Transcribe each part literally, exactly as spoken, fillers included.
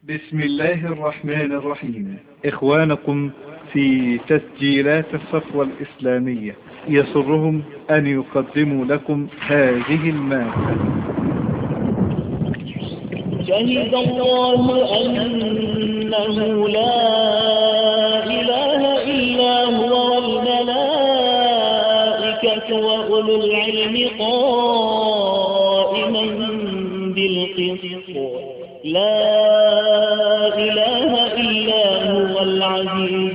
بسم الله الرحمن الرحيم. إخوانكم في تسجيلات الصفوة الإسلامية يسرهم أن يقدموا لكم هذه المادة. شهد الله أنه لا إله إلا هو والملائكة وأولو العلم قائما بالقسط لا إله إلا هو العزيز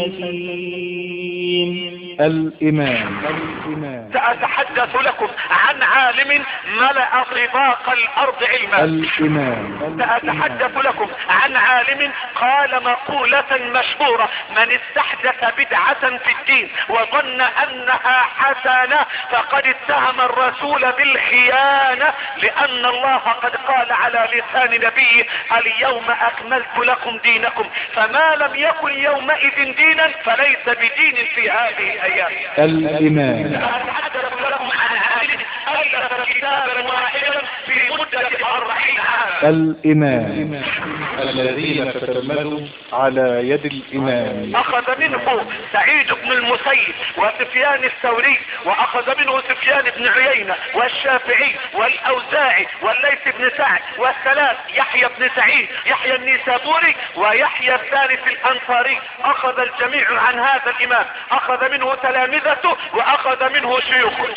الحكيم. الإمام سأتحدث لكم عن عالم ملأ طباق الأرض علما. الإمام سأتحدث لكم عن عالم قال مقولة مشهورة: من استحدث بدعة في الدين وظن أنها حسنة فقد اتهم الرسول بالخيانة، لأن الله قد قال على لسان نبيه: اليوم أكملت لكم دينكم، فما لم يكن يومئذ دينا فليس بدين في هذه الأيام. الإمام سأتحدث لكم عن عالم ألف كتابا واحدا في مدة أربعين عاما. الإمام الذين تتلمذوا على يد الإمام. أخذ منه سعيد بن المسيب وسفيان الثوري، وأخذ منه سفيان بن عيينة والشافعي والأوزاعي والليث بن سعد والثلاث يحيى بن سعيد يحيى النيسابوري ويحيى الثالث الأنصاري. أخذ الجميع عن هذا الإمام، أخذ منه تلامذته وأخذ منه شيوخه.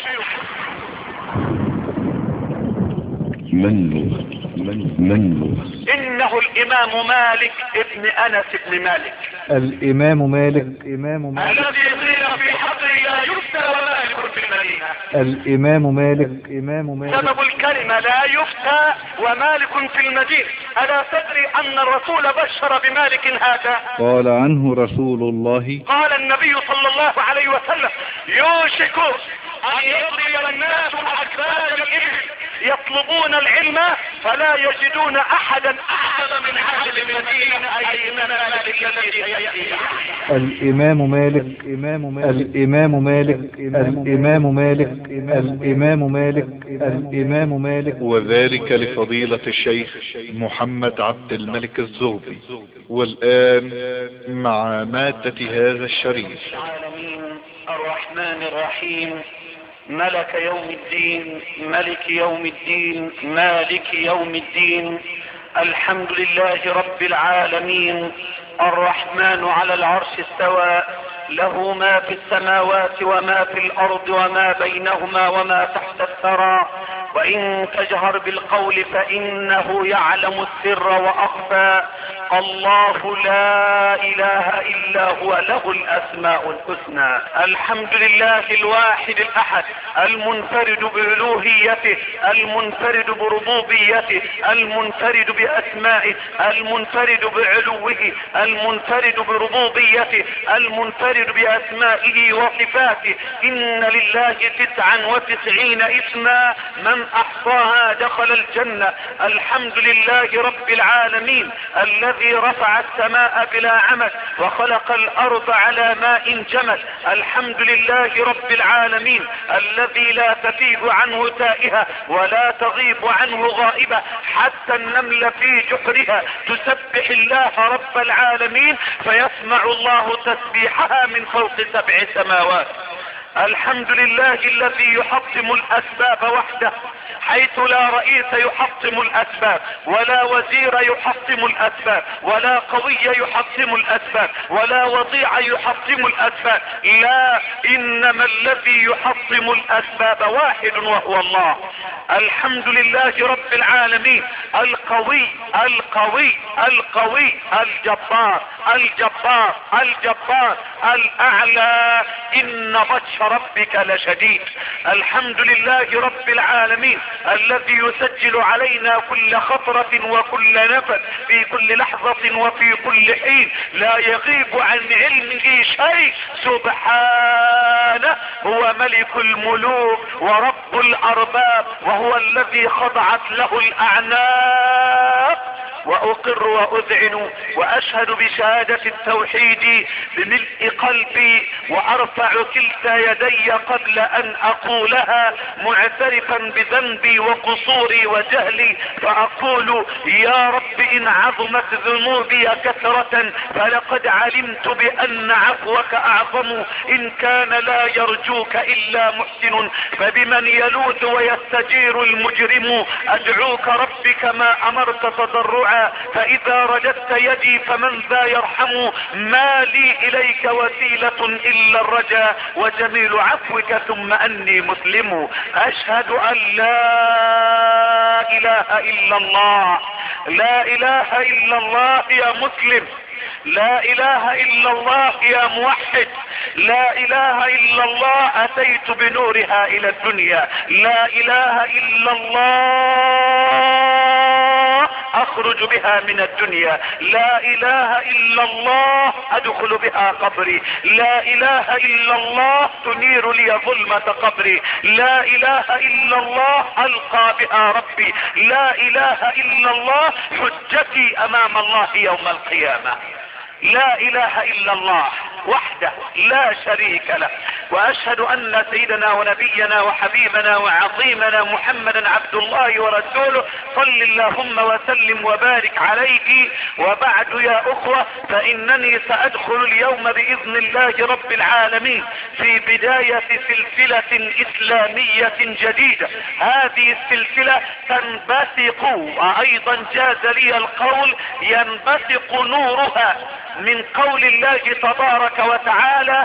من من من إنه الإمام مالك ابن أنس بن مالك. الإمام مالك إمام مالك الذي قيل في حقه لا يفتى ومالك في المدينة. الإمام مالك إمام مالك سبب الكلمة لا يفتى ومالك في المدينة. ألا تدري أن الرسول بشر بمالك هذا؟ قال عنه رسول الله. قال النبي صلى الله عليه وسلم: يوشك أن يضرب الناس أكباد الإبل يطلبون العلم فلا يجدون أحدا أعلم من أهل المدينة أي من مالك الذي يأتي. الإمام مالك إمام مالك الإمام مالك الإمام مالك الإمام مالك الإمام مالك وذلك لفضيلة الشيخ محمد عبد الملك الزغبي. والآن مع مادة هذا الشريف. العالمين الرحمن الرحيم ملك يوم الدين ملك يوم الدين مالك يوم الدين. الحمد لله رب العالمين الرحمن على العرش استوى، له ما في السماوات وما في الأرض وما بينهما وما تحت الثرى، وإن تجهر بالقول فإنه يعلم السر وأخفى. الله لا إله إلا هو له الأسماء الحسنى. الحمد لله الواحد الأحد المنفرد بألوهيته المنفرد بربوبيته المنفرد بأسمائه المنفرد بعلوه المنفرد بربوبيته المنفرد بأسمائه وصفاته. إن لله تسعا وتسعين اسما من أحصاها دخل الجنة. الحمد لله رب العالمين الذي رفع السماء بلا عمد وخلق الأرض على ماء جمد. الحمد لله رب العالمين الذي لا تفيد عنه تائهة ولا تغيب عنه غائبة، حتى النمل في جحرها تسبح الله رب العالمين فيسمع الله تسبيحها من فوق سبع سماوات. الحمد لله الذي يحطم الأسباب وحده، حيث لا رئيس يحطم الأسباب ولا وزير يحطم الأسباب ولا قوي يحطم الأسباب ولا وضيع يحطم الأسباب. لا، إنما الذي يحطم الأسباب واحد وهو الله. الحمد لله رب العالمين القوي القوي القوي الجبار الجبار الجبار الأعلى. إن بطش ربك لشديد. الحمد لله رب العالمين الذي يسجل علينا كل خطرة وكل نفس في كل لحظة وفي كل حين، لا يغيب عن علمه شيء سبحانه. هو ملك الملوك ورب الأرباب، وهو الذي خضعت له الأعناق واقر واذعن واشهد بشهادة التوحيد بملء قلبي، وارفع كلتا يدي قبل ان اقولها معترفا بذنبي وقصوري وجهلي، فاقول يا رب ان عظمت ذنوبي كثرة فلقد علمت بان عفوك اعظم، ان كان لا يرجوك الا محسن فبمن يلوذ ويستجير المجرم، ادعوك رب كما امرت تضرعا، فاذا رددت يدي فمن ذا يرحم، ما لي اليك وسيلة الا الرجا، وجميل عفوك ثم اني مسلم. اشهد ان لا اله الا الله، لا اله الا الله يا مسلم، لا اله الا الله يا موحد، لا اله الا الله اتيت بنورها الى الدنيا، لا اله الا الله اخرج بها من الدنيا، لا اله الا الله ادخل بها قبري، لا اله الا الله تنير لي ظلمة قبري، لا اله الا الله القى بها ربي، لا اله الا الله حجتي امام الله يوم القيامة. لا اله الا الله وحده لا شريك له، واشهد ان سيدنا ونبينا وحبيبنا وعظيمنا محمدا عبد الله ورسوله، صل اللهم وسلم وبارك عليه. وبعد يا اخوة، فانني سادخل اليوم باذن الله رب العالمين في بداية سلسلة اسلامية جديدة. هذه السلسلة تنبثق، وايضا جاز لي القول ينبثق نورها من قول الله تبارك وتعالى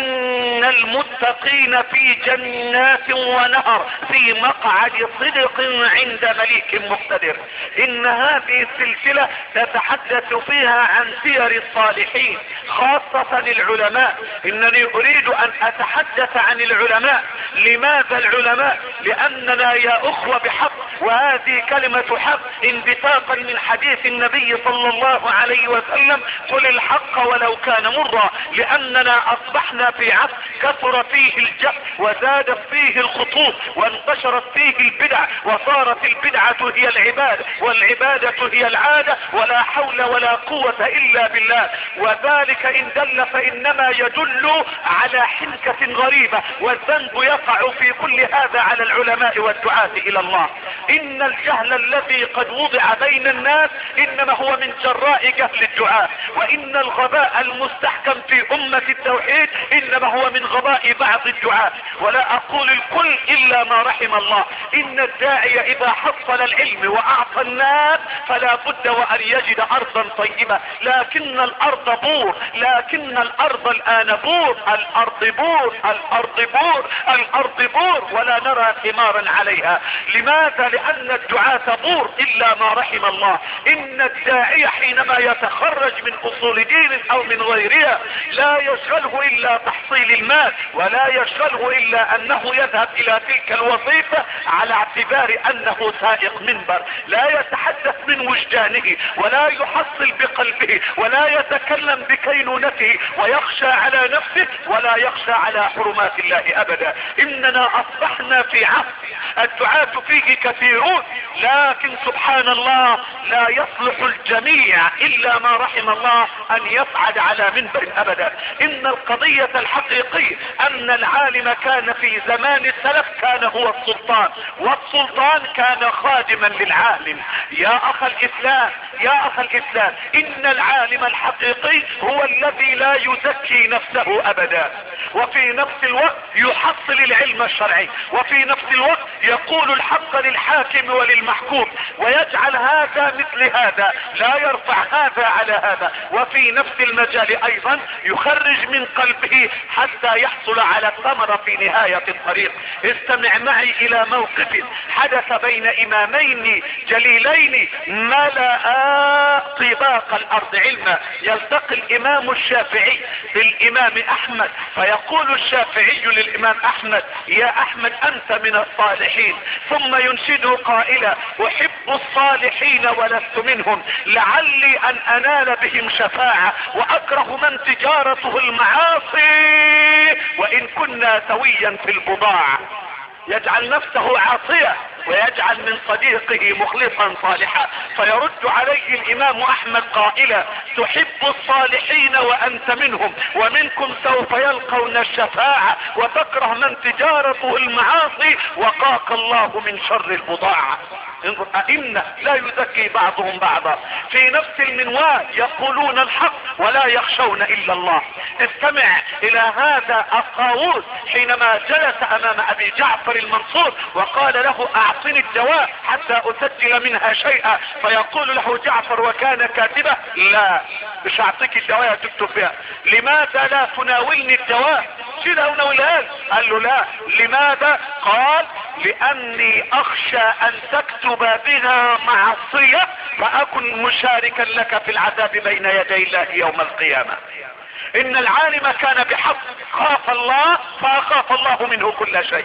ان المتقين في جنات ونهر في مقعد صدق عند مليك مقتدر. ان هذه السلسلة تتحدث فيها عن سير الصالحين، خاصة العلماء. انني اريد ان اتحدث عن العلماء. لماذا العلماء؟ لاننا يا اخوة بحق، وهذه كلمة حق انبثاقا من حديث النبي صلى الله عليه وسلم، قل الحق ولو كان مرا، لاننا اصبحنا في عصر كثر فيه الجهل وزادت فيه الخطوط وانتشرت فيه البدع، وصارت البدعة هي العبادة والعبادة هي العادة، ولا حول ولا قوة الا بالله. وذلك ان دل فانما يدل على حنكة غريبة، والذنب يقع في كل هذا على العلماء والدعاة الى الله. ان الجهل الذي قد وضع بين الناس انما هو من جراء جهل الدعاة، وان الغباء المستحكم في امة التوحيد انما هو من غباء بعض الدعاة، ولا اقول الكل الا ما رحم الله. ان الداعي اذا حصل العلم واعطى الناس فلا بد وان يجد ارضا طيبة، لكن الارض بور، لكن الارض الان بور، الارض بور، الارض بور، الارض بور، ولا نرى ثمارا عليها. لماذا؟ لان الدعاة بور الا ما رحم الله. ان الداعي حينما يتخرج من اصول دين او من غيرها لا يشغله الا تحصيل المال، ولا يشغله الا انه يذهب الى تلك الوظيفة على اعتبار انه سائق منبر، لا يتحدث من وجدانه ولا يحصل بقلبه ولا يتكلم بكينونته، ويخشى على نفسه ولا يخشى على حرمات الله ابدا. اننا اصبحنا في عصر الدعاة فيه كثيرون، لكن سبحان الله لا يصلح الجميع الا ما رحم الله ان يصعد على منبر ابدا. ان القضية الحقيقية ان العالم كان في زمان السلف كان هو السلطان، والسلطان كان خادما للعالم. يا اخ الاسلام، يا اخ الاسلام، ان العالم الحقيقي هو الذي لا يزكي نفسه ابدا، وفي نفس الوقت يحصل العلم الشرعي، وفي نفس الوقت يقول الحق للحاكم وللمحكوم، ويجعل هذا مثل هذا، لا يرفع هذا على هذا، وفي نفس المجال ايضا يخرج من قلبه حتى يحصل على الثمرة في نهاية الطريق. استمع معي الى موقف حدث بين امامين جليلين ملأ طباق الارض علما. يلتقي الامام الشافعي بالامام احمد، فيقول الشافعي للامام احمد: يا احمد انت من الصالحين. ثم ينشده قائلا: احب الصالحين ولست منهم، لعلي ان انال بهم شفاعة، واكره من تجارته المعاصي وان كنا سويا في البضاعة. يجعل نفسه عاصية ويجعل من صديقه مخلصا صالحا. فيرد عليه الامام احمد قائلا: تحب الصالحين وانت منهم، ومنكم سوف يلقون الشفاعة، وتكره من تجارته المعاصي، وقاك الله من شر البضاعة. انظر، أئمة لا يزكي بعضهم بعضا، في نفس المنوال يقولون الحق ولا يخشون الا الله. استمع الى هذا الطاووس حينما جلس امام ابي جعفر المنصور وقال له: اعطني الدواء حتى اسجل منها شيئا. فيقول له جعفر وكان كاتبه: لا، مش اعطيك الدواء تكتب بها. لماذا لا تناولني الدواء؟ شيلها وناولها. قال له: لا. لماذا؟ قال: لاني اخشى ان تكتب بها معصية فاكن مشاركا لك في العذاب بين يدي الله يوم القيامة. ان العالم كان بحق، خاف الله فاخاف الله منه كل شيء.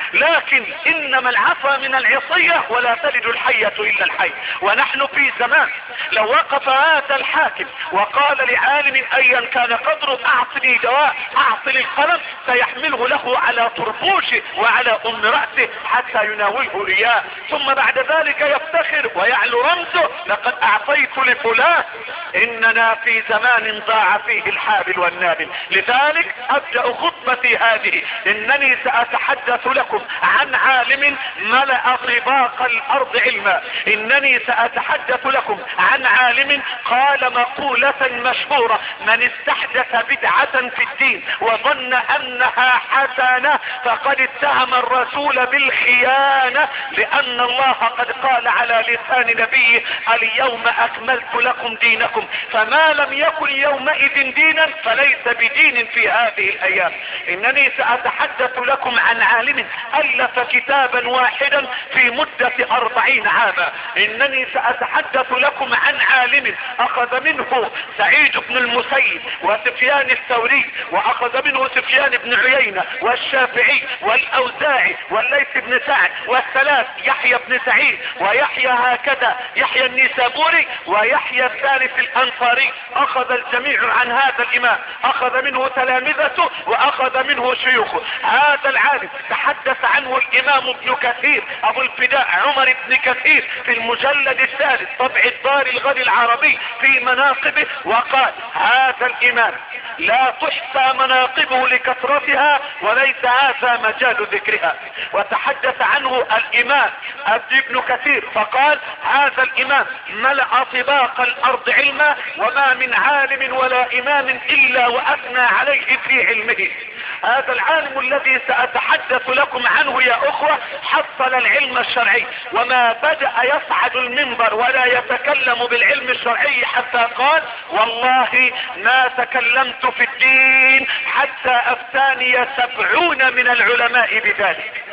لكن انما العفا من العصية ولا تلد الحية الا الحي. ونحن في زمان لو وقف هذا الحاكم وقال لعالم ايا كان قدره: اعطني دواء، اعطني القلم، سيحمله له على طربوشه وعلى ام رأسه حتى يناوله اياه، ثم بعد ذلك يفتخر ويعلو رمزه: لقد اعطيت لفلان. اننا في زمان ضاع فيه الحابل والنابل. لذلك ابدأ خطبتي هذه انني ساتحدث لكم عن عالم ملأ طباق الارض علما. انني ساتحدث لكم عن عالم قال مقولة مشهورة: من استحدث بدعة في الدين وظن انها حسنة فقد اتهم الرسول بالخيانة، لان الله قد قال على لسان نبيه: اليوم اكملت لكم دينكم. فما لم يكن يومئذ دينا فليس بدين في هذه الايام. انني ساتحدث لكم عن عالم الف كتابا واحدا في مدة اربعين عاما. انني ساتحدث لكم عن عالم اخذ منه سعيد بن المسيب وسفيان الثوري، واخذ منه سفيان بن عيينة والشافعي والاوزاعي والليث بن سعد والثلاث يحيى بن سعيد ويحيى هكذا يحيى النيسابوري ويحيى الثالث الانصاري. اخذ الجميع عن هذا الامام، اخذ منه تلامذته واخذ منه شيوخه. هذا العالم تحدث عنه الامام ابن كثير ابو الفداء عمر بن كثير في المجلد الثالث طبع الدار الغد العربي في مناقبه، وقال: هذا الامام لا تحصى مناقبه لكثرتها وليس هذا مجال ذكرها. وتحدث عنه الامام ابن كثير فقال: هذا الامام ملأ طباق الارض علما، وما من عالم ولا امام الا واثنى عليه في علمه. هذا العالم الذي ساتحدث لكم عنه يا اخوة حصل العلم الشرعي، وما بدأ يصعد المنبر ولا يتكلم بالعلم الشرعي حتى قال: والله ما تكلمت في الدين حتى افتاني سبعون من العلماء بذلك.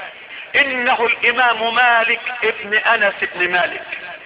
انه الامام مالك ابن انس بن مالك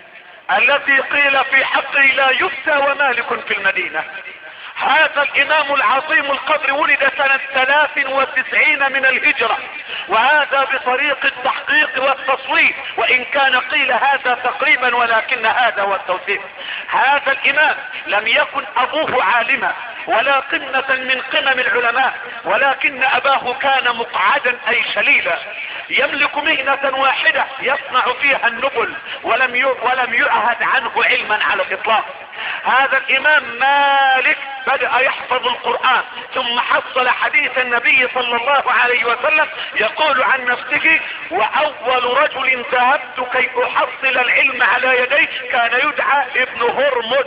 الذي قيل في حقه لا يفتى ومالك في المدينة. هذا الامام العظيم القدر ولد سنة ثلاث وتسعين من الهجرة، وهذا بطريق التحقيق والتصويب، وان كان قيل هذا تقريبا ولكن هذا هو التوثيق. هذا الامام لم يكن ابوه عالما ولا قمة من قمم العلماء، ولكن اباه كان مقعدا اي شليلا يملك مهنة واحدة يصنع فيها النبل، ولم ولم يعهد عنه علما على الاطلاق. هذا الامام مالك بدأ يحفظ القرآن ثم حصل حديث النبي صلى الله عليه وسلم يقول عن نفسه: واول رجل ذهبت كي احصل العلم على يديه كان يدعى ابن هرمز،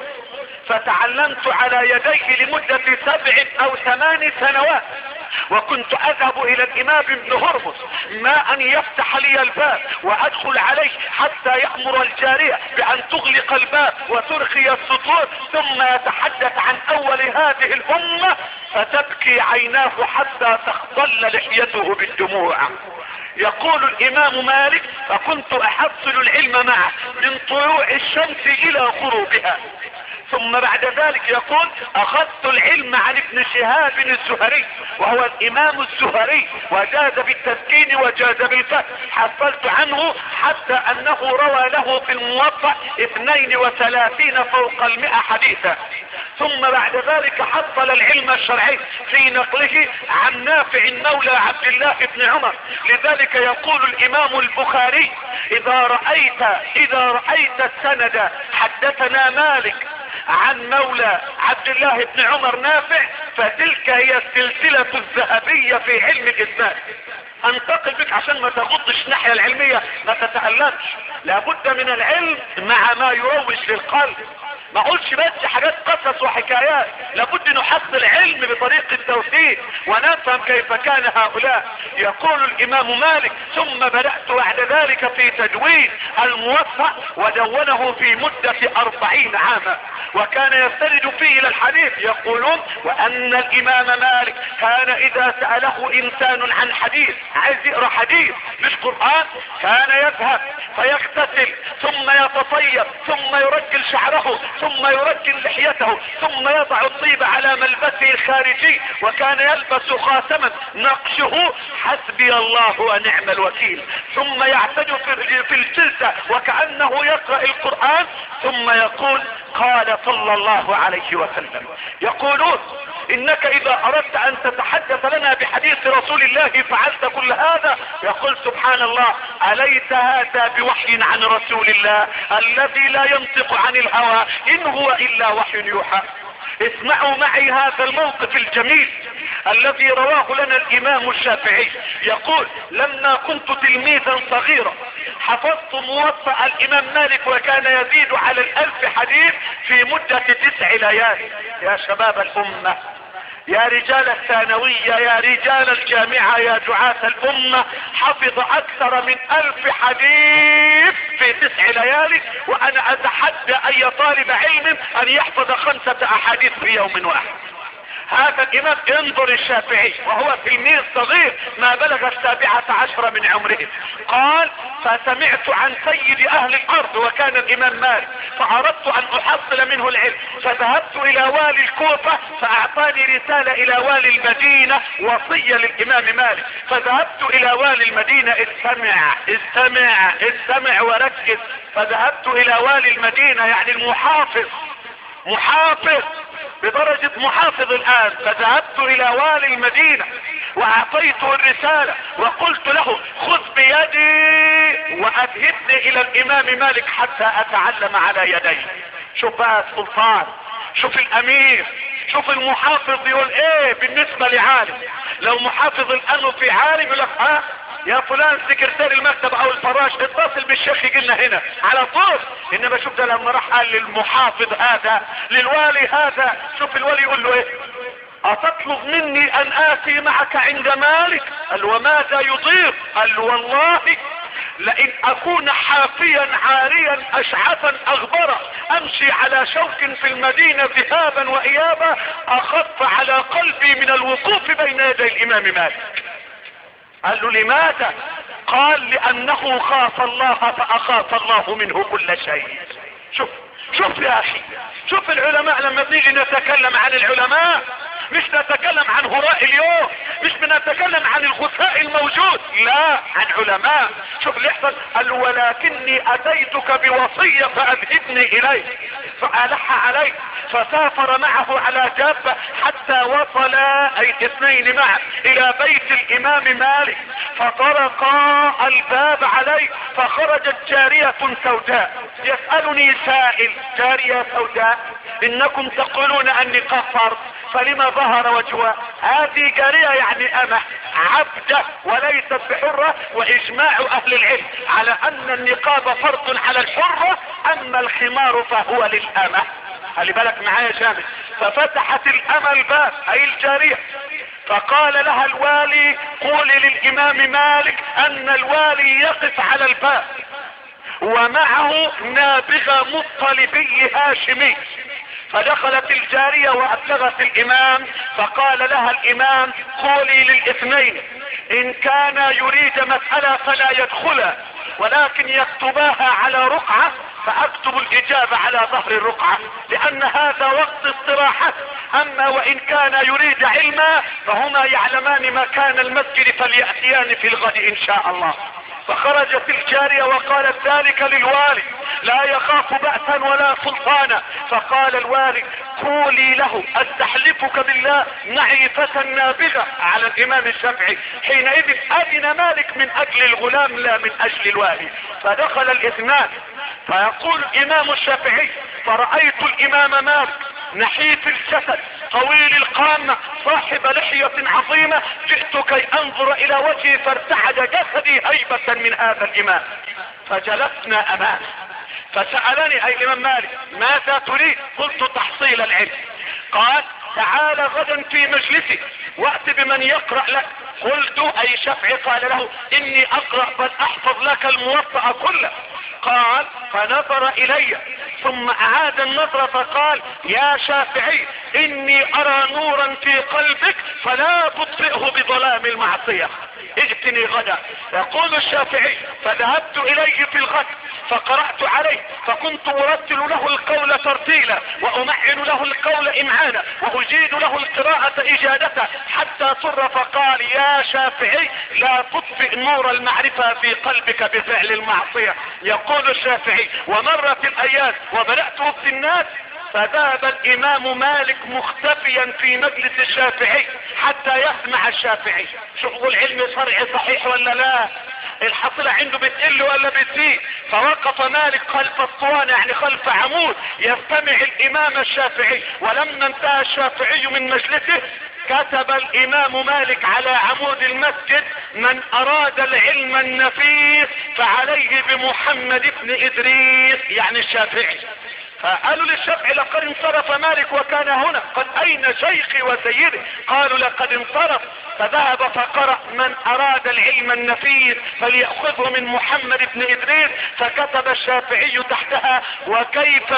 فتعلمت على يديه لمدة سبع او ثمان سنوات، وكنت اذهب الى الامام ابن هرمز ما ان يفتح لي الباب وادخل عليه حتى يأمر الجارية بان تغلق الباب وترخي السطور، ثم يتحدث عن اول هذه الامة فتبكي عيناه حتى تخضل لحيته بالدموع. يقول الامام مالك: فكنت احصل العلم معه من طلوع الشمس الى غروبها. ثم بعد ذلك يقول: اخذت العلم عن ابن شهاب الزهري وهو الامام الزهري، وجاز بالتسكين وجاز بالفتح. حصلت عنه حتى انه روى له في الموطأ اثنين وثلاثين فوق المئة حديثا. ثم بعد ذلك حصل العلم الشرعي في نقله عن نافع مولى عبد الله بن عمر. لذلك يقول الامام البخاري اذا رأيت اذا رأيت السند حدثنا مالك عن مولى عبد الله بن عمر نافع فتلك هي السلسلة الذهبية في علم الاسناد. انتقل بك عشان ما تغضش الناحية العلمية، ما تتألمش. لابد من العلم مع ما يروج للقلب. ما اقولش بس حاجات قصص وحكايات، لابد نحصل علم بطريق التوثيق ونفهم كيف كان هؤلاء. يقول الامام مالك ثم بدأت بعد ذلك في تدوين الموفق ودونه في مدة اربعين عاما، وكان يستند فيه الى الحديث. يقولون وان الامام مالك كان اذا سأله انسان عن حديث، عايز يقرأ حديث مش قرآن، كان يذهب فيغتسل ثم يتطيب ثم يرجل شعره ثم يرجل لحيته ثم يضع الطيب على ملبسه الخارجي، وكان يلبس خاتما نقشه حسبي الله ونعم الوكيل، ثم يعتد في الجلسة وكأنه يقرأ القرآن، ثم يقول قال صلى الله عليه وسلم. يقولون انك اذا اردت ان تتحدث لنا بحديث رسول الله فعلت كل هذا. يقول سبحان الله اليس هذا بوحي عن رسول الله الذي لا ينطق عن الهوى ان هو الا وحي يوحى. اسمعوا معي هذا الموقف الجميل الذي رواه لنا الامام الشافعي. يقول لما كنت تلميذا صغيرا حفظت موطأ الامام مالك وكان يزيد على الالف حديث في مدة تسع ليالي. يا شباب الامة، يا رجال الثانوية، يا رجال الجامعة، يا دعاة الامة، حفظ اكثر من الف حديث في تسع ليالي، وانا اتحدى اي طالب علم ان يحفظ خمسة احاديث في يوم واحد. هذا الامام انظر الشافعي وهو تلميذ صغير ما بلغ السابعة عشر من عمره، قال فسمعت عن سيد اهل الارض وكان الامام مالك فاردت ان احصل منه العلم، فذهبت الى والي الكوفة فاعطاني رسالة الى والي المدينة وصية للامام مالك، فذهبت الى والي المدينة استمع استمع استمع وركز، فذهبت الى والي المدينة يعني المحافظ، محافظ بدرجة محافظ الان، فذهبت الى والي المدينة واعطيته الرسالة وقلت له خذ بيدي واذهبني الى الامام مالك حتى اتعلم على يديه. شوف بقى السلطان، شوف الامير، شوف المحافظ يقول ايه بالنسبة لعالم. لو محافظ الان في عالم يقول لك ها يا فلان سكرتير المكتب او الفراش اتصل بالشيخ يجي لنا هنا على طول. انما شوف ده لما راح قال للمحافظ هذا للوالي هذا، شوف الوالي يقول له ايه؟ اتطلب مني ان اتي معك عند مالك؟ قال وماذا يضيف؟ قال والله لئن اكون حافيا عاريا اشعثا اغبرا امشي على شوك في المدينة ذهابا وايابا اخف على قلبي من الوقوف بين يدي الامام مالك. قال له لماذا؟ قال لانه خاف الله فاخاف الله منه كل شيء. شوف شوف يا اخي، شوف العلماء لما بنيجي نتكلم عن العلماء مش نتكلم عن هراء اليوم، مش بنتكلم عن الغثاء الموجود، لا عن علماء. شوف اللي يحصل، قال ولكني اتيتك بوصية فاذهبني اليه، فالح عليه فسافر معه على جابة حتى وصلا اي اثنين معه الى بيت الامام مالك، فطرقا الباب عليه فخرجت جارية سوداء. يسألني سائل جارية سوداء انكم تقولون اني قفر فلما ظهر وجهها؟ هذه جارية يعني امه عبدة وليست بحرة، واجماع اهل العلم على ان النقاب فرض على الحرة اما الخمار فهو للامه. خلي بالك معايا جامد. ففتحت الامه الباب اي الجارية، فقال لها الوالي قولي للامام مالك ان الوالي يقف على الباب ومعه نابغة مطلبي هاشمي. فدخلت الجارية وابلغت الامام، فقال لها الامام قولي للاثنين ان كان يريد مسألة فلا يدخلا ولكن يكتباها على رقعة فاكتب الاجابة على ظهر الرقعة لان هذا وقت استراحة، اما وان كان يريد علما فهما يعلمان مكان المسجد فليأتيان في الغد ان شاء الله. فخرجت الجارية وقالت ذلك للوالي لا يخاف بأسا ولا سلطانا. فقال الوالي قولي له استحلفك بالله معي فتى نابغة على الامام الشافعي. حينئذ اذن مالك من اجل الغلام لا من اجل الوالي. فدخل الاثنان فيقول الامام الشافعي فرأيت الامام مالك نحيف الجسد طويل القامة صاحب لحية عظيمة جئت كي انظر الى وجهي فارتعد جسدي هيبة من هذا الامام. فجلسنا امامه فسألني اي الامام مالك ماذا تريد؟ قلت تحصيل العلم. قال تعال غدا في مجلسي وأت بمن يقرأ لك. قلت اي شافعي؟ قال له اني اقرأ بل احفظ لك الموطأ كله. قال فنظر الي ثم اعاد النظر فقال يا شافعي اني ارى نورا في قلبك فلا تطفئه بظلام المعصية، ائتني غدا. يقول الشافعي فذهبت اليه في الغد فقرأت عليه فكنت ارتل له القول ترتيلا وامعن له القول امعانا واجيد له القراءة اجادة حتى صر فقال يا شافعي لا تطفئ نور المعرفة في قلبك بفعل المعصية. يقول الشافعي ومرت الايام وبدأت افت الناس فذهب الامام مالك مختفيا في مجلس الشافعي حتى يسمع الشافعي. شغل العلم شرعي صحيح ولا لا؟ الحصيلة عنده بتقل ولا بتزيد؟ فوقف مالك خلف الصوان يعني خلف عمود يستمع الامام الشافعي. ولما انتهى الشافعي من مجلسه كتب الامام مالك على عمود المسجد من اراد العلم النفيس فعليه بمحمد بن ادريس يعني الشافعي. فقالوا للشافعي لقد انصرف مالك وكان هنا قد اين شيخي وسيدي؟ قالوا لقد انصرف. فذهب فقرأ من اراد العلم النفيس فليأخذه من محمد بن ادريس. فكتب الشافعي تحتها وكيف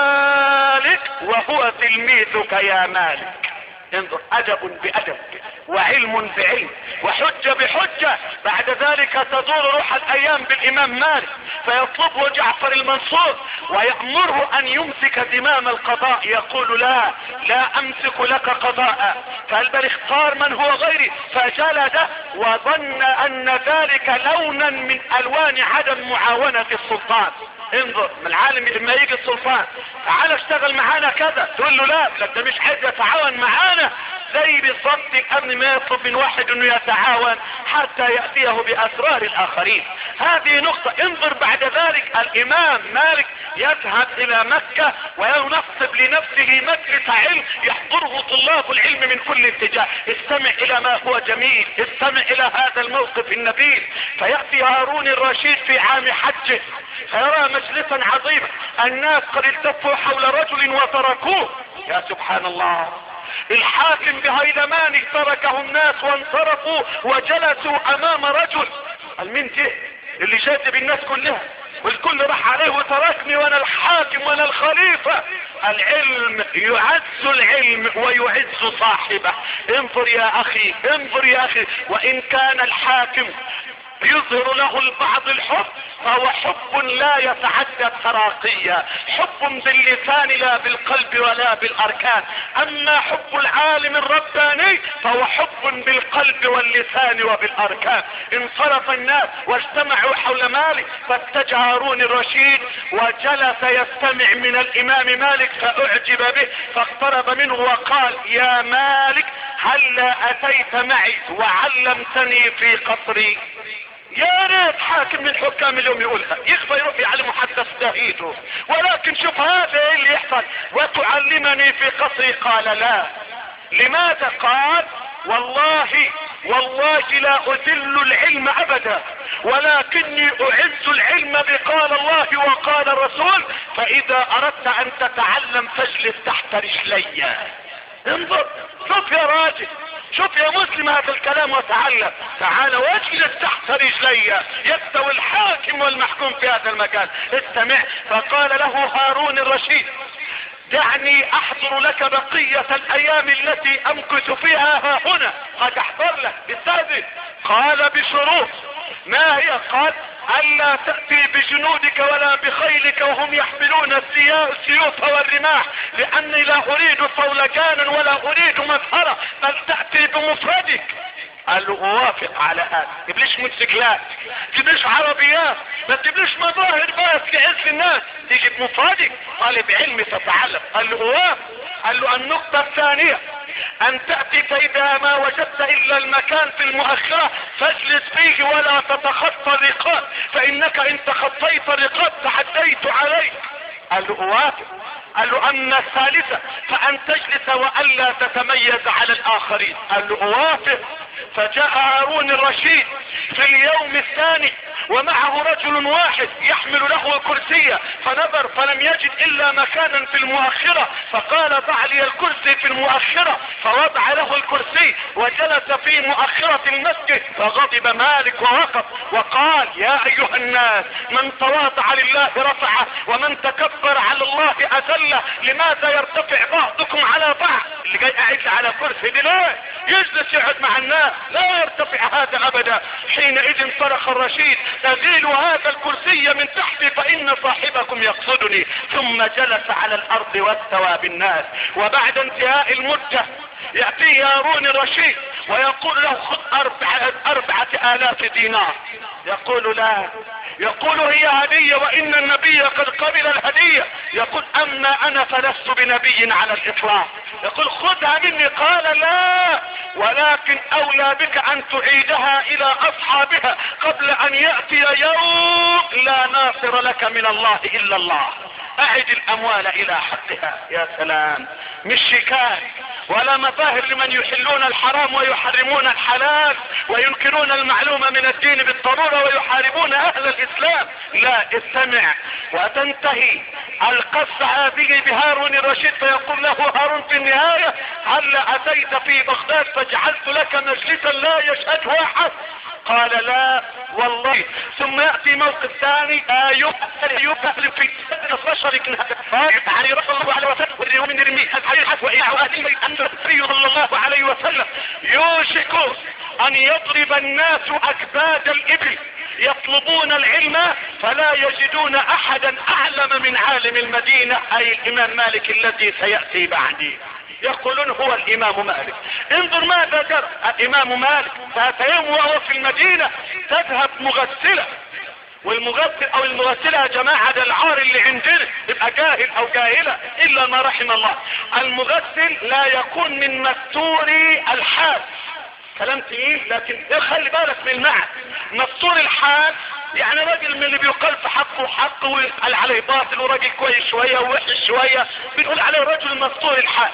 ذلك وهو تلميذك يا مالك. انظر ادب بادب وعلم بعلم وحجة بحجة. بعد ذلك تدور روح الايام بالامام مالك فيطلبه جعفر المنصور ويأمره ان يمسك زمام القضاء. يقول لا لا امسك لك قضاء. قال بل اختار من هو غيري فجلده وظن ان ذلك لونا من الوان عدم معاونة السلطان. انظر من العالم لما يجي السلطان تعال اشتغل معانا كذا تقول له لا لا ده مش عايز يتعاون معانا. زي بالضبط الامن ما يطلب من واحد انه يتعاون حتى يأتيه باسرار الاخرين. هذه نقطة. انظر بعد ذلك الامام مالك يذهب الى مكة وينصب لنفسه مجلس علم يحضره طلاب العلم من كل اتجاه. استمع الى ما هو جميل، استمع الى هذا الموقف النبيل. فيأتي هارون الرشيد في عام حجه فيرى مجلسا عظيما الناس قد التفوا حول رجل وتركوه. يا سبحان الله الحاكم بهيلمان تركه الناس وانصرفوا وجلسوا امام رجل. قال مين ده اللي جاذب الناس كلها والكل راح عليه وتركني وانا الحاكم وانا الخليفة؟ العلم يعز العلم ويعز صاحبه. انظر يا اخي انظر يا اخي وان كان الحاكم يظهر له البعض الحب فهو حب لا يتعدى التراقية، حب باللسان لا بالقلب ولا بالاركان. اما حب العالم الرباني فهو حب بالقلب واللسان وبالاركان. انصرف الناس واجتمعوا حول مالك فاتجه هارون الرشيد وجلس يستمع من الامام مالك فاعجب به فاقترب منه وقال يا مالك هلا اتيت معي وعلمتني في قصري؟ يا ريت حاكم من حكام اليوم يقولها يخفى يروح يعلم محدث دهيته. ولكن شوف هذا ايه اللي يحصل وتعلمني في قصري. قال لا. لماذا؟ قال والله والله لا اذل العلم ابدا ولكني اعز العلم بقال الله وقال الرسول فاذا اردت ان تتعلم فاجلس تحت رجلي. انظر شوف يا راجل شوف يا مسلم هذا الكلام وتعلم. تعال واجلس تحت رجلي يستوي الحاكم والمحكوم في هذا المكان. استمع. فقال له هارون الرشيد دعني احضر لك بقية الايام التي امكث فيها ها هنا. قد احضر لك بالتأذن. قال بشروط. ما هي؟ قال الا تأتي بجنودك ولا بخيلك وهم يحملون السيوف والرماح لاني لا اريد صولجانا ولا اريد مظهرة بل تأتي بمفردك. قال له اوافق على هذا. تجيبليش موتوسيكلات، تجيبليش عربيات، ما تجيبليش مظاهر بس لعز الناس، تيجي بمفردك طالب علم تتعلم. قال له اوافق. قال له النقطة الثانية ان تأتي فاذا ما وجدت الا المكان في المؤخرة فاجلس فيه ولا تتخطى الرقاب، فانك ان تخطيت الرقاب تعديت عليك. قال له اوافق. قال له اما الثالثة فان تجلس والا تتميز على الاخرين. قال له اوافق. فجاء هارون الرشيد في اليوم الثاني ومعه رجل واحد يحمل له كرسيا، فنظر فلم يجد الا مكانا في المؤخرة، فقال ضع لي الكرسي في المؤخرة، فوضع له الكرسي وجلس في مؤخرة المسجد. فغضب مالك ووقف وقال يا ايها الناس من تواضع لله رفعه ومن تكبر على الله اذله، لماذا يرتفع بعضكم على بعض؟ اللي جاي قاعد على كرسي دي ليه يجلس يقعد مع الناس؟ لا يرتفع هذا ابدا. حينئذ صرخ الرشيد ازيل هذا الكرسي من تحتي فان صاحبكم يقصدني، ثم جلس على الارض واستوى بالناس. وبعد انتهاء المدة يأتي هارون الرشيد ويقول له خذ أربعة, أربعة آلاف دينار. يقول لا، يقول هي هدية وإن النبي قد قبل الهدية. يقول أما أنا فلست بنبي على الإطلاق. يقول خذها مني. قال لا، ولكن أولى بك أن تعيدها إلى أصحابها قبل أن يأتي يوم لا ناصر لك من الله إلا الله. أعد الأموال إلى حقها. يا سلام، مش شكاية ولا مظاهر لمن يحلون الحرام ويحرمون الحلال وينكرون المعلومة من الدين بالضرورة ويحاربون اهل الاسلام. لا، استمع. وتنتهي القصة هذه بهارون الرشيد فيقول له هارون في النهاية هل اتيت في بغداد فجعلت لك مجلسا لا يشهده احد؟ قال لا والله. ثم يأتي موقف ثاني ايوب ايوب في بشرك علي رسول الله عليه وسلم واليوم نرميه الحديث وإعواد أن صلى الله عليه وسلم يوشك ان يضرب الناس اكباد الابل يطلبون العلم فلا يجدون احدا اعلم من عالم المدينة، اي الامام مالك الذي سيأتي بعدي. يقولون هو الامام مالك. انظر ماذا جرى. الامام مالك ذات يوم وهو في المدينة تذهب مغسلة، والمغسل او المغسلة يا جماعة ده العار اللي عندنا، يبقى جاهل او جاهلة الا ما رحم الله. المغسل لا يكون من مستور الحال، كلام تقيل لكن خلي بالك من المعنى. مستور الحال يعني راجل من اللي بيقال في حقه حق ويقال عليه باطل، وراجل كويس شوية ووحش شوية بنقول عليه رجل مستور الحال.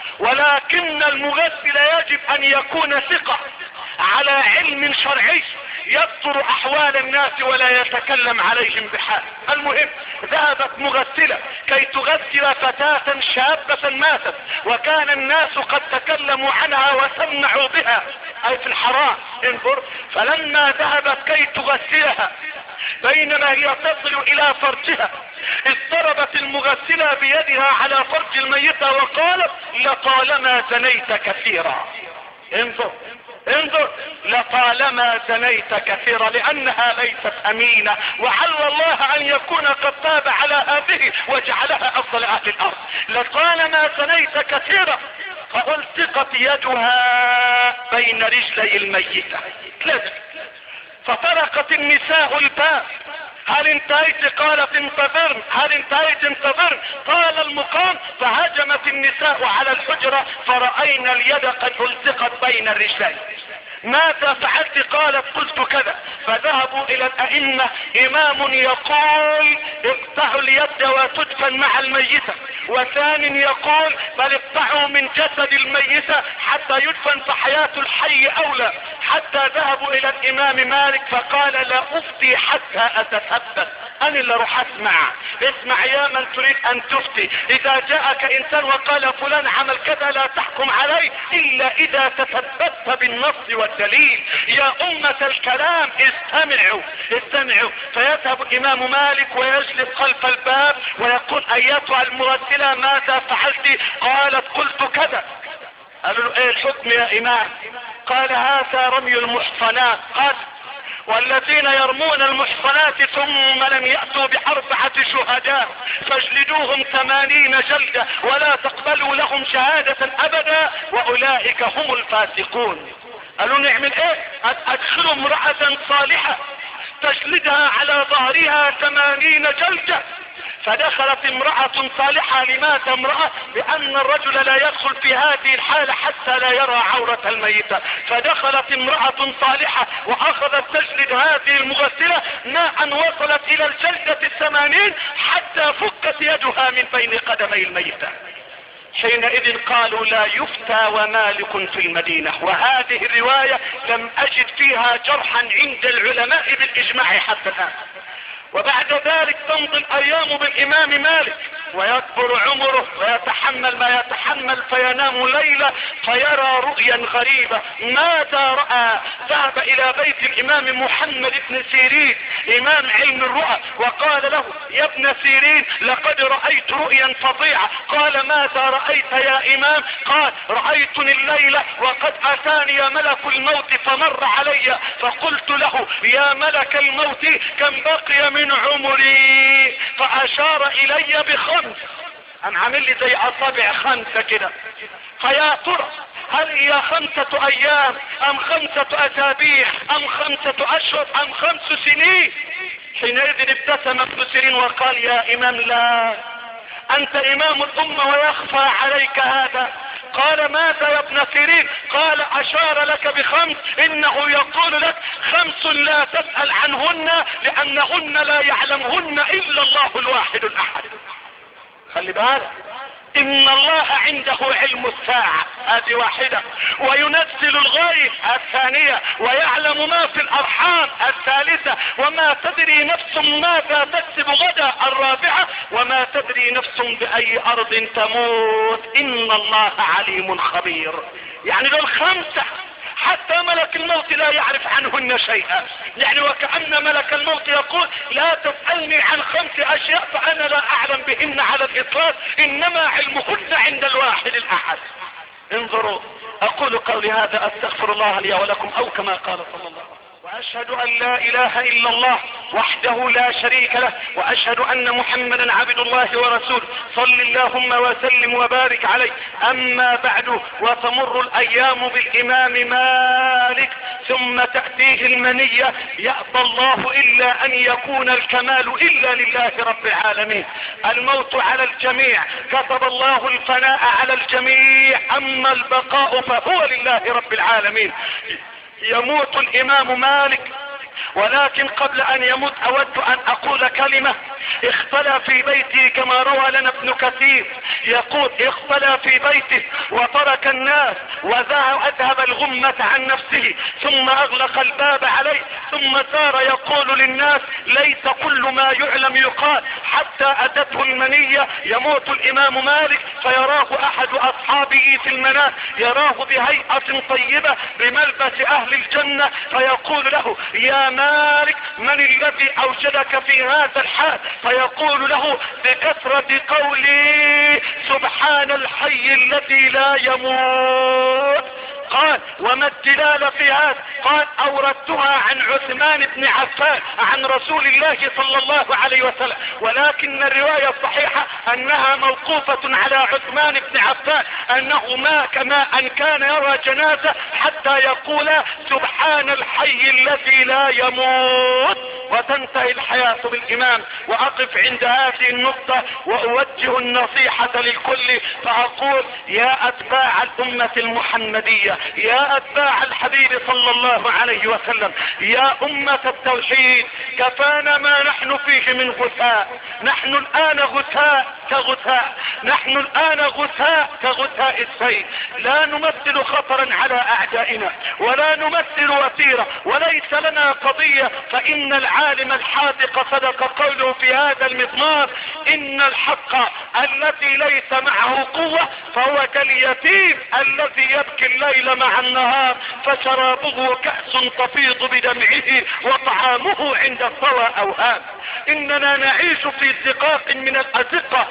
ولكن المغسل يجب ان يكون ثقة على علم شرعي يستر احوال الناس ولا يتكلم عليهم بحال. المهم ذهبت مغسلة كي تغسل فتاة شابة ماتت، وكان الناس قد تكلموا عنها وسمعوا بها اي في الحرام. انظر، فلما ذهبت كي تغسلها بينما هي تصل الى فرجها اضطربت المغسلة بيدها على فرج الميتة وقالت لطالما زنيت كثيرا. انظر انظر، لطالما زنيت كثيرا، لانها ليست امينة، وعل الله ان يكون قد تاب على هذه وجعلها افضل اهل الارض. لطالما زنيت كثيرا فالتقت يدها بين رجلي الميتة ثلاثة، فطرقت النساء الباب. هل انتهيت؟ قالت انتظرن. هل انتهيت؟ انتظرن. طال المقام فهجمت النساء على الحجرة فرأينا اليد قد التقت بين الرجلين. ماذا فعلت؟ قالت قلت كذا. فذهبوا الى الائمة، امام يقول اقطعوا اليد وتدفن مع الميتة، وثان يقول بل اقطعوا من جسد الميتة حتى يدفن فحياة الحي اولى. حتى ذهبوا الى الامام مالك فقال لا افتي حتى اتثبت. انا اللي روح اسمع. اسمع يا من تريد ان تفتي، اذا جاءك انسان وقال فلان عمل كذا لا تحكم عليه الا اذا تثبت بالنص والدليل. يا امة الكلام استمعوا استمعوا. فيذهب امام مالك ويجلس خلف الباب ويقول ايتها المرسلة ماذا فعلت؟ قالت قلت كذا. قالوا له ايه الحكم يا امام؟ قال هذا رمي المحصنات. قال والذين يرمون المحصنات ثم لم يأتوا بأربعة شهداء فاجلدوهم ثمانين جلدة ولا تقبلوا لهم شهادة أبدا وأولئك هم الفاسقون. قالوا نعمل ايه؟ ادخلوا امرأة صالحة تجلدها على ظهرها ثمانين جلدة. فدخلت امرأة صالحة. لماذا امرأة؟ لأن الرجل لا يدخل في هذه الحالة حتى لا يرى عورة الميتة. فدخلت امرأة صالحة وأخذت تجلد هذه المغسلة ما أن وصلت إلى الجلدة الثمانين حتى فكت يدها من بين قدمي الميتة. حينئذ قالوا لا يفتى ومالك في المدينة. وهذه الرواية لم أجد فيها جرحا عند العلماء بالإجماع حتى الآن. وبعد ذلك تمضي الايام بالامام مالك ويكبر عمره ويتحمل ما يتحمل فينام ليلة فيرى رؤيا غريبة. ماذا رأى؟ ذهب الى بيت الامام محمد بن سيرين امام علم الرؤى وقال له يا ابن سيرين لقد رأيت رؤيا فظيعة. قال ماذا رأيت يا امام؟ قال رأيتني الليلة وقد اتاني ملك الموت فمر علي فقلت له يا ملك الموت كم بقي من عمري؟ فاشار الي بخمس. ام عامل لي زي اصابع خمسة كده. فيا ترى هل هي خمسة ايام ام خمسة اسابيع ام خمسة اشهر ام خمس سنين؟ حينئذ ابتسم ابن سيرين وقال يا امام لا، انت امام الامة ويخفى عليك هذا. قال ماذا يا ابن سيرين؟ قال اشار لك بخمس، انه يقول لك خمس لا تسأل عنهن لانهن لا يعلمهن الا الله الواحد الاحد. خلي بالك ان الله عنده علم الساعة، هذه واحدة، وينزل الغيث الثانية، ويعلم ما في الارحام الثالثة، وما تدري نفس ماذا تكسب غدا الرابعة، وما تدري نفس باي ارض تموت، ان الله عليم خبير. يعني دول خمسة حتى ملك الموت لا يعرف عنهن شيئا. يعني وكأن ملك الموت يقول لا تسألني عن خمس اشياء فانا لا اعلم بهن على الاطلاق، انما علمهن عند الواحد الاحد. انظروا، اقول قولي هذا استغفر الله لي ولكم او كما قال صلى الله عليه وسلم. واشهد ان لا اله الا الله وحده لا شريك له، واشهد ان محمدا عبد الله ورسوله، صل اللهم وسلم وبارك عليه. اما بعد، وتمر الايام بالامام مالك ثم تأتيه المنية، يأبى الله الا ان يكون الكمال الا لله رب العالمين. الموت على الجميع، كتب الله الفناء على الجميع، اما البقاء فهو لله رب العالمين. يموت الامام مالك، ولكن قبل ان يموت اود ان اقول كلمة. اختلى في بيته كما روى لنا ابن كثير، يقول اختلى في بيته وترك الناس وذهب الغمة عن نفسه ثم اغلق الباب عليه، ثم سار يقول للناس ليس كل ما يعلم يقال، حتى اتته المنية. يموت الامام مالك فيراه احد اصحابه في المنام، يراه بهيئة طيبة بملبس اهل الجنة، فيقول له يا مالك من الذي اوجدك في هذا الحال؟ فيقول له بكثرة قولي سبحان الحي الذي لا يموت. قال وما الدلالة في هذا؟ قال اوردتها عن عثمان بن عفان عن رسول الله صلى الله عليه وسلم، ولكن الرواية الصحيحة انها موقوفة على عثمان بن عفان، انه ما كما ان كان يرى جنازة حتى يقول سبحان الحي الذي لا يموت، وتنتهي الحياة بالامام. واقف عند هذه النقطة واوجه النصيحة للكل، فاقول يا اتباع الامة المحمدية، يا اتباع الحبيب صلى الله عليه وسلم، يا امة التوحيد، كفانا ما نحن فيه من غثاء. نحن الان غثاء كغثاء، نحن الان غثاء كغثاء السيل، لا نمثل خطرا على اعدائنا ولا نمثل وتيرة، وليس لنا قضية. فان العالم الحاذق صدق قوله في هذا المضمار، ان الحق الذي ليس معه قوة فهو كاليتيم الذي يبكي الليل مع النهار، فشرابه كأس تفيض بدمعه وطعامه عند الطوى اوهام. اننا نعيش في زقاق من الازقة لا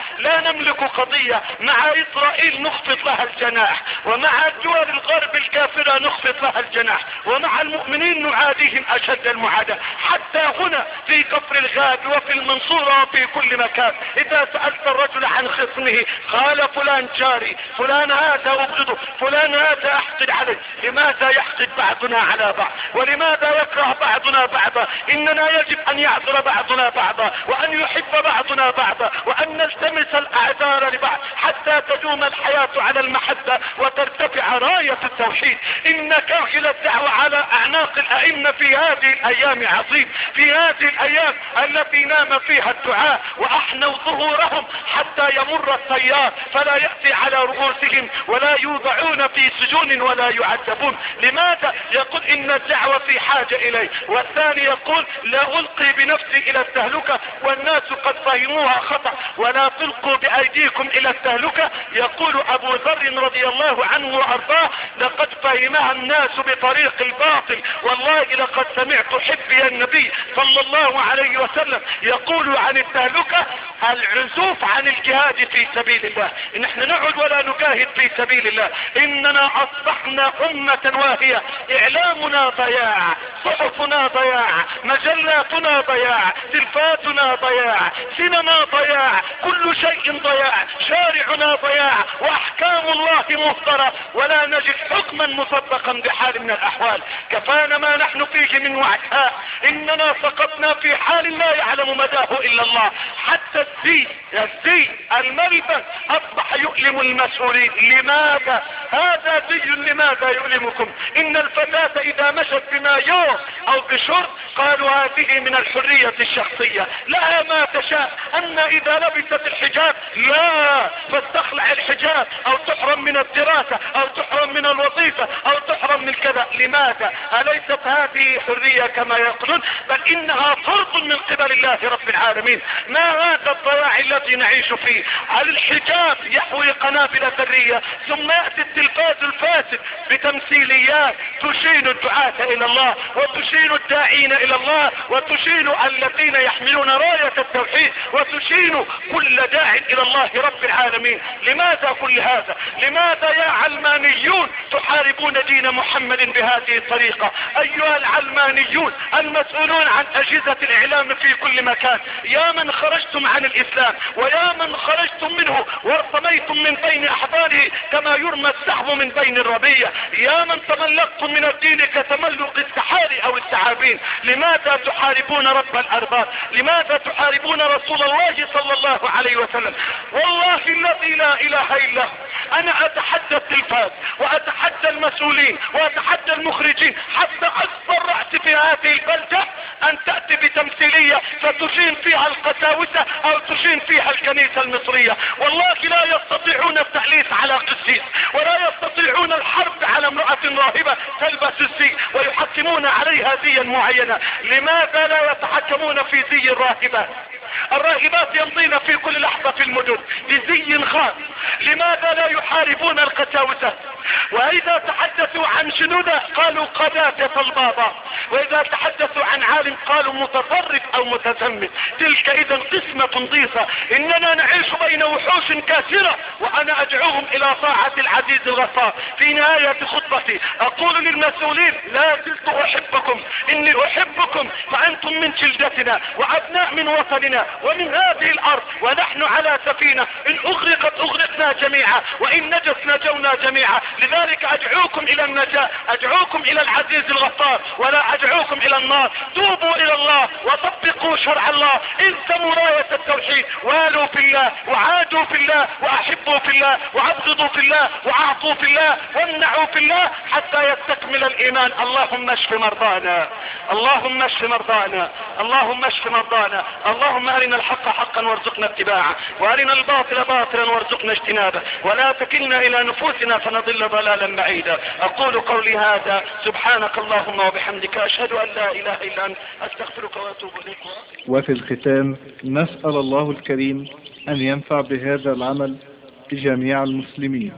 نملك قضية مع إسرائيل نخفض لها الجناح، ومع الدول الغرب الكافرة نخفض لها الجناح، ومع المؤمنين نعاديهم أشد المعاداة. حتى هنا في كفر الغاب وفي المنصورة وفي كل مكان إذا سألت الرجل عن خصمه قال فلان جاري، فلان هذا أبغضه، فلان هذا أحقد عليه. لماذا يحقد بعضنا على بعض؟ ولماذا يكره بعضنا بعضا؟ إننا يجب أن يعذر بعضنا بعضا، وأن يحب بعضنا بعضا، وأن نلتمس الأعذار لبعض حتى تدوم الحياة على المحبة وترتفع راية التوحيد. إن كاهل الدعوة على أعناق الأئمة في هذه الأيام عظيم، في هذه الأيام التي نام فيها الدعاء وأحنوا ظهورهم حتى يمر التيار فلا يأتي على رؤوسهم، ولا يوضعون في سجون ولا يعذبون. لماذا؟ يقول إن الدعوة في حاجة إليه. والثاني يقول لا ألقي بنفسي إلى التهلكة والناس قد فهموها خطأ، ولا تلقوا بأيديكم إلى التهلكة. يقول أبو ذر رضي الله عنه وأرضاه لقد فهمها الناس بطريق الباطل، والله لقد سمعت حبي النبي صلى الله عليه وسلم يقول عن التهلكة العزوف عن الجهاد في سبيل الله. إن احنا نقعد ولا نجاهد في سبيل الله. إننا أصبحنا أمة واهية، إعلامنا ضياع، صحفنا ضياع، مجلاتنا ضياع، تلفاتنا ضياع، سينما ضياع، كل شيء ضياع، شارعنا ضياع، وأحكام الله مهدرة، ولا نجد حكما مصدقا بحال من الأحوال. كفانا ما نحن فيه من وعكاء. إننا سقطنا في حال لا يعلم مداه إلا الله. حتى الزي الزي الملبس أصبح يؤلم المسؤولين. لماذا؟ هذا زي لماذا يؤلمكم؟ إن الفتاة إذا مشت بمايو أو بشرط قالوا هذه من الحرية الشخصية، لها ما تشاء. أما إذا لبست الحجاب لا، فتخلع الحجاب أو تحرم من الدراسة أو تحرم من الوظيفة أو تحرم من كذا. لماذا؟ أليست هذه حرية كما يقولون؟ بل إنها فرض من قبل الله رب العالمين. ما هذا الضياع الذي نعيش فيه؟ على الحجاب يحوي قنابل ذرية، ثم يأتي التلفاز الفاسد بتمثيليات تشين الدعاة إلى الله وتشين الداعين إلى الله وتشين الذين يحملون راية التوحيد وتشين كل داع إلى الله رب العالمين. لماذا كل هذا؟ لماذا يا علمانيون تحاربون دين محمد بهذه الطريقة؟ أيها العلمانيون المسؤولون عن أجهزة الإعلام في كل مكان، يا من خرجتم عن الإسلام ويا من خرجتم منه وارتميتم من بين أحضاره كما يرمى السحب من بين الربيع، يا من تملقتم من الدين كتملق السحاري أو الثعابين، لماذا تحاربون رب الأرباب؟ لماذا تحاربون رسول الله صلى الله عليه وسلم؟ والله الذي لا إله إلا هو أنا أتحدى التلفاز وأتحدى المسؤولين وأتحدى المخرجين حتى أكبر رأس في هذه البلدة أن تأتي بتمثيلية فتشين فيها القساوسة أو تشين فيها الكنيسة المصرية. والله لا يستطيعون التأليف على قسيس، ولا يستطيعون الحرب على امرأة راهبة تلبس الزي ويحكمون عليها زيا معينة. لماذا لا يتحكمون في زي الراهبات؟ الراهبات يمضين في كل لحظة في المدن بزي خاص. لماذا لا يحاربون القساوسة؟ وإذا تحدثوا عن شنودة قالوا قداسة البابا، وإذا تحدثوا عن عالم قالوا متطرف أو متزمت. تلك إذا قسمة ضيصة. إننا نعيش بين وحوش كاسرة، وأنا أدعوهم إلى طاعة العزيز الغفار. في نهاية خطبتي أقول للمسؤولين لا زلت أحبكم، إني أحبكم، فأنتم من جلدتنا وأبناء من وطننا ومن هذه الأرض، ونحن على سفينة إن أغرقت أغرقنا جميعا وإن نجت نجونا جميعا. لذلك أدعوكم إلى النجاة، أدعوكم إلى العزيز الغفار، ولا أدعوكم إلى النار. توبوا إلى الله وطبقوا شرع الله، الزموا راية التوحيد، والوا في الله وعادوا في الله وأحبوا في الله وأبغضوا في الله وأعطوا في الله وامنعوا في الله حتى يستكمل الإيمان. اللهم اشف مرضانا، اللهم اشف مرضانا، اللهم اشف مرضانا. اللهم أرنا الحق حقا وارزقنا اتباعه، وأرنا الباطل باطلا وارزقنا اجتنابه، ولا تكلنا إلى نفوسنا فنضل ضلالا بعيدا. أقول قولي هذا، سبحانك اللهم وبحمدك، أشهد أن لا إله إلا أنت، أستغفرك وأتوب إليك. وفي الختام نسأل الله الكريم أن ينفع بهذا العمل جميع المسلمين،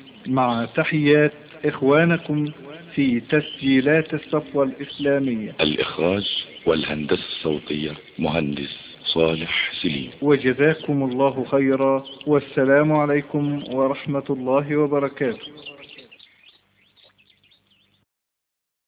مع تحيات إخوانكم في تسجيلات الصفوة الإسلامية. الإخراج والهندسة الصوتية مهندس صالح سليم. وجزاكم الله خيرا، والسلام عليكم ورحمة الله وبركاته.